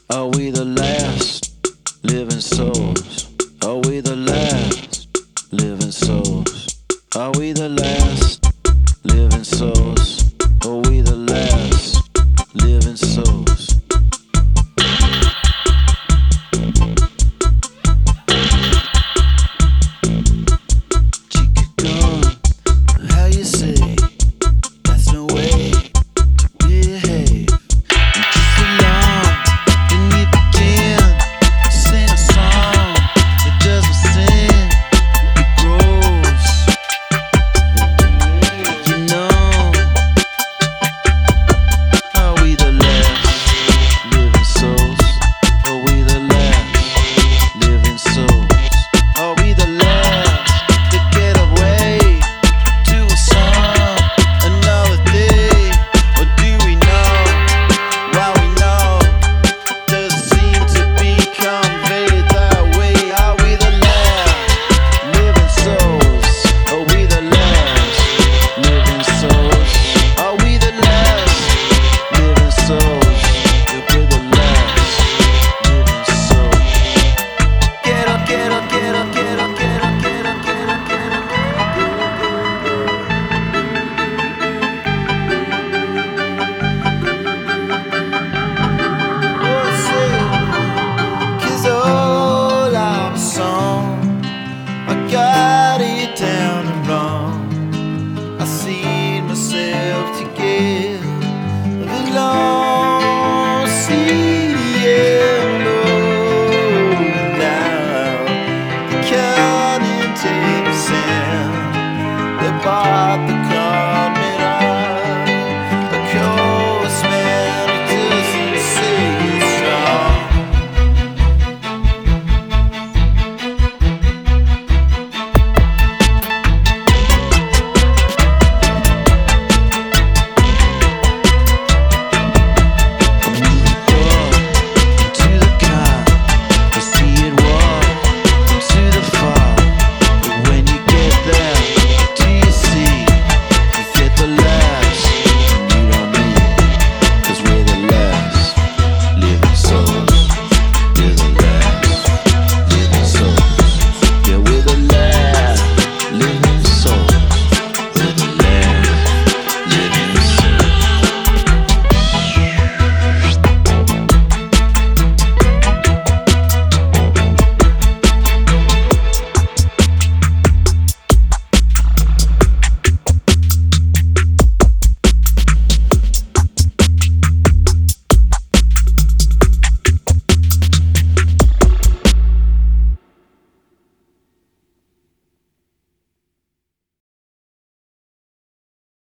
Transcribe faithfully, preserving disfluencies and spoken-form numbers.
Are we the last living souls? Are we the last living souls? Are we the last living souls? Are we the last living souls? Chica gone, how you say? That's no way to behave. And just along, then you begin to sing a song that doesn't sing, it grows. You know, are we the last living souls? Are we the last living souls? Are we the last to get away to a song another day? Or do we know? Well, we know doesn't seem to be conveyed that way. Are we the last living souls? Are we the last living souls? Are we the last living souls? Yeah, we're the last living souls. Get up, get up, get up, get up, get up, get up, get up, get up, cause all I'm a song, I got it down and wrong. I see myself together.